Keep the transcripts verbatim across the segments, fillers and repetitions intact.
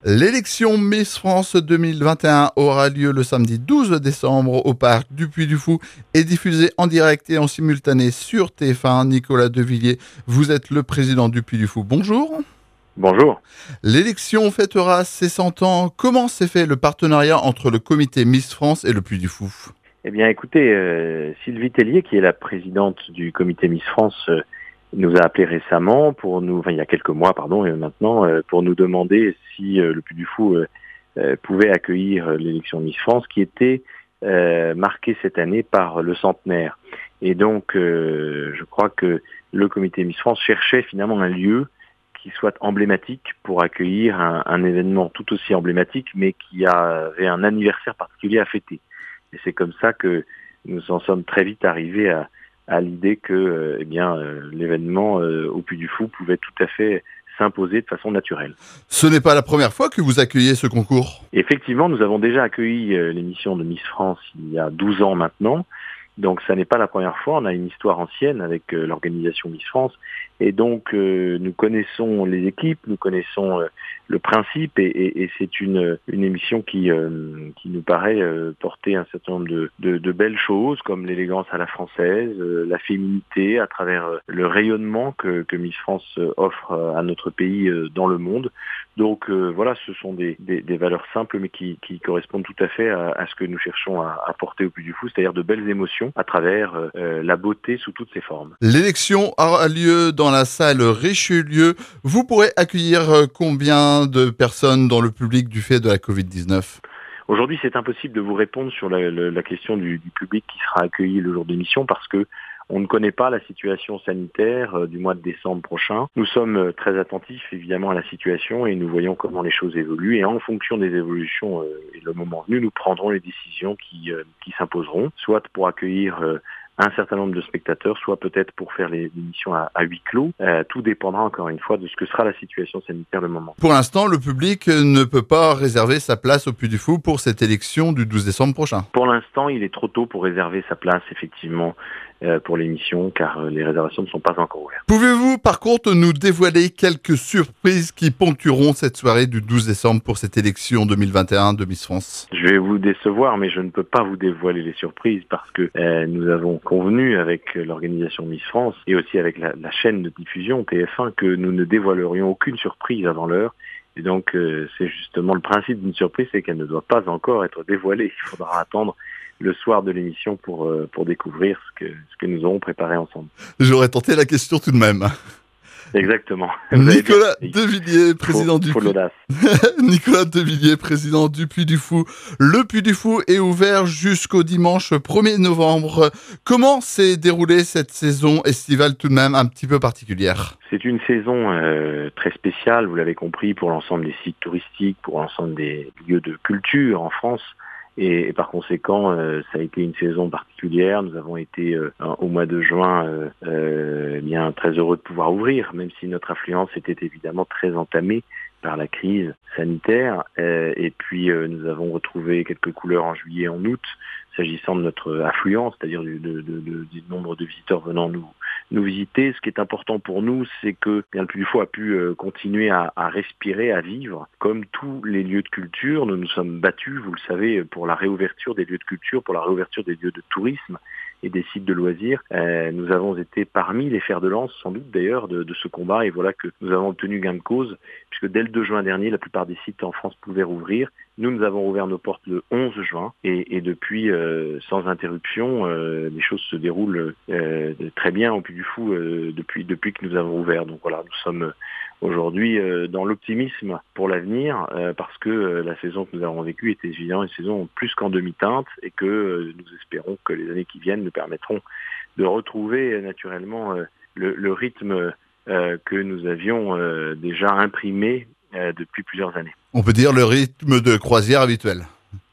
L'élection Miss France deux mille vingt et un aura lieu le samedi douze décembre au parc du Puy-du-Fou et diffusée en direct et en simultané sur T F un. Nicolas Devilliers, vous êtes le président du Puy-du-Fou. Bonjour. Bonjour. L'élection fêtera ses cent ans. Comment s'est fait le partenariat entre le comité Miss France et le Puy-du-Fou ? Eh bien, écoutez, euh, Sylvie Tellier, qui est la présidente du comité Miss France, euh, nous a appelé récemment pour nous, enfin il y a quelques mois, pardon, et maintenant, euh, pour nous demander si euh, le Puy-du-Fou euh, euh, pouvait accueillir euh, l'élection Miss France, qui était euh, marquée cette année par le centenaire. Et donc, euh, je crois que le comité Miss France cherchait finalement un lieu qui soit emblématique pour accueillir un, un événement tout aussi emblématique, mais qui avait un anniversaire particulier à fêter. Et c'est comme ça que nous en sommes très vite arrivés à, à l'idée que euh, eh bien, euh, l'événement euh, au Puy-du-Fou pouvait tout à fait s'imposer de façon naturelle. Ce n'est pas la première fois que vous accueillez ce concours. Effectivement, nous avons déjà accueilli euh, l'émission de Miss France il y a douze ans maintenant. Donc ça n'est pas la première fois, on a une histoire ancienne avec euh, l'organisation Miss France et donc euh, nous connaissons les équipes, nous connaissons euh, le principe et, et, et c'est une, une émission qui, euh, qui nous paraît euh, porter un certain nombre de, de, de belles choses comme l'élégance à la française, euh, la féminité à travers euh, le rayonnement que, que Miss France euh, offre euh, à notre pays euh, dans le monde. Donc euh, voilà, ce sont des, des, des valeurs simples mais qui, qui correspondent tout à fait à, à ce que nous cherchons à apporter au Puy-du-Fou, c'est-à-dire de belles émotions à travers euh, la beauté sous toutes ses formes. L'élection aura lieu dans la salle Richelieu. Vous pourrez accueillir combien de personnes dans le public du fait de la covid dix-neuf ? Aujourd'hui, c'est impossible de vous répondre sur la, la, la question du, du public qui sera accueilli le jour d'émission parce que on ne connaît pas la situation sanitaire euh, du mois de décembre prochain. Nous sommes euh, très attentifs évidemment à la situation et nous voyons comment les choses évoluent. Et en fonction des évolutions euh, et le moment venu, nous prendrons les décisions qui, euh, qui s'imposeront, soit pour accueillir euh, un certain nombre de spectateurs, soit peut-être pour faire les émissions à, à huis clos. Euh, tout dépendra encore une fois de ce que sera la situation sanitaire le moment. Pour l'instant, le public ne peut pas réserver sa place au Puy-du-Fou pour cette élection du douze décembre prochain. Pour l'instant, il est trop tôt pour réserver sa place, effectivement, euh, pour l'émission, car euh, les réservations ne sont pas encore ouvertes. Pouvez-vous, par contre, nous dévoiler quelques surprises qui ponctueront cette soirée du douze décembre pour cette élection deux mille vingt et un de Miss France ? Je vais vous décevoir, mais je ne peux pas vous dévoiler les surprises parce que euh, nous avons convenu avec l'organisation Miss France et aussi avec la, la chaîne de diffusion T F un que nous ne dévoilerions aucune surprise avant l'heure. Et donc, euh, c'est justement le principe d'une surprise, c'est qu'elle ne doit pas encore être dévoilée. Il faudra attendre le soir de l'émission pour, euh, pour découvrir ce que, ce que nous aurons préparé ensemble. J'aurais tenté la question tout de même. Exactement. Nicolas Devilliers, président faut, du faut Puy... l'audace. Nicolas Devilliers, président du Puy-du-Fou. Le Puy-du-Fou est ouvert jusqu'au dimanche premier novembre. Comment s'est déroulée cette saison estivale tout de même un petit peu particulière ? C'est une saison euh, très spéciale, vous l'avez compris, pour l'ensemble des sites touristiques, pour l'ensemble des lieux de culture en France. Et, et par conséquent, euh, ça a été une saison particulière. Nous avons été euh, au mois de juin euh, euh, bien très heureux de pouvoir ouvrir, même si notre affluence était évidemment très entamée par la crise sanitaire. Euh, et puis euh, nous avons retrouvé quelques couleurs en juillet et en août, s'agissant de notre affluence, c'est-à-dire du, de, de, de, du nombre de visiteurs venant nous nous visiter. Ce qui est important pour nous, c'est que bien le Puy-du-Fou a pu euh, continuer à, à respirer, à vivre. Comme tous les lieux de culture, nous nous sommes battus, vous le savez, pour la réouverture des lieux de culture, pour la réouverture des lieux de tourisme et des sites de loisirs. Euh, nous avons été parmi les fers de lance, sans doute d'ailleurs, de, de ce combat. Et voilà que nous avons obtenu gain de cause, puisque dès le deux juin dernier, la plupart des sites en France pouvaient rouvrir. Nous, nous avons rouvert nos portes le onze juin. Et, et depuis, euh, sans interruption, euh, les choses se déroulent euh, très bien au Puy-du-Fou euh, depuis, depuis que nous avons ouvert. Donc voilà, nous sommes aujourd'hui euh, dans l'optimisme pour l'avenir, euh, parce que euh, la saison que nous avons vécue était évidemment une saison plus qu'en demi-teinte et que euh, nous espérons que les années qui viennent nous permettront de retrouver euh, naturellement euh, le, le rythme euh, que nous avions euh, déjà imprimé euh, depuis plusieurs années. On peut dire le rythme de croisière habituel.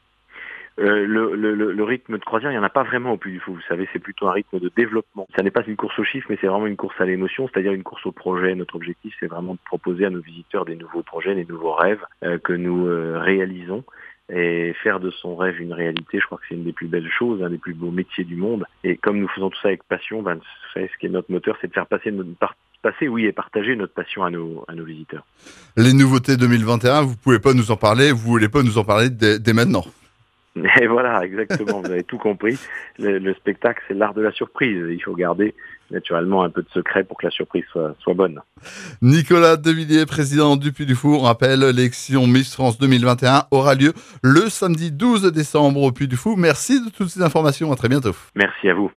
Euh, le, le, le rythme de croisière, il n'y en a pas vraiment au Puy-du-Fou. Vous savez, c'est plutôt un rythme de développement. Ça n'est pas une course aux chiffres, mais c'est vraiment une course à l'émotion, c'est-à-dire une course au projet. Notre objectif, c'est vraiment de proposer à nos visiteurs des nouveaux projets, des nouveaux rêves euh, que nous euh, réalisons. Et faire de son rêve une réalité, je crois que c'est une des plus belles choses, un des plus beaux métiers du monde. Et comme nous faisons tout ça avec passion, ben, ce qui est notre moteur, c'est de faire passer notre, passer, oui, et partager notre passion à nos, à nos visiteurs. Les nouveautés deux mille vingt et un, vous pouvez pas nous en parler, vous voulez pas nous en parler dès, dès maintenant. Et voilà, exactement, vous avez tout compris. Le, le spectacle, c'est l'art de la surprise. Il faut garder naturellement un peu de secret pour que la surprise soit, soit bonne. Nicolas Devilliers, président du Puy du Fou, on rappelle, l'élection Miss France deux mille vingt et un aura lieu le samedi douze décembre au Puy du Fou. Merci de toutes ces informations, à très bientôt. Merci à vous.